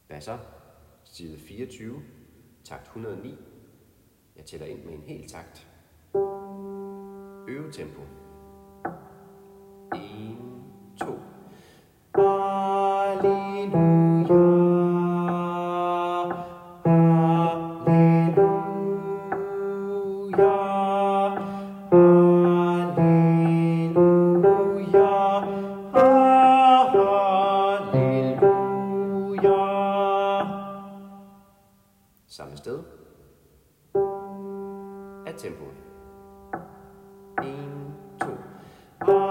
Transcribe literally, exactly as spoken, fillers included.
Basser, side fireogtyve, takt et hundrede og ni. Jeg tæller ind med en hel takt. Øvetempo. en, to. Halleluja, halleluja, halleluja, halleluja. Samme sted. Af tempoet. en, to.